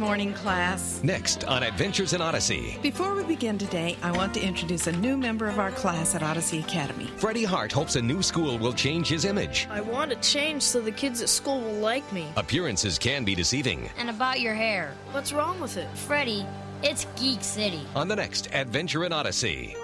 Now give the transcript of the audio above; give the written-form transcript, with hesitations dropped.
morning, class. Next on Adventures in Odyssey. Before we begin today, I want to introduce a new member of our class at Odyssey Academy. Freddie Hart hopes a new school will change his image. I want to change so the kids at school will like me. Appearances can be deceiving. And about your hair. What's wrong with it? Freddie, it's Geek City. On the next Adventure in Odyssey.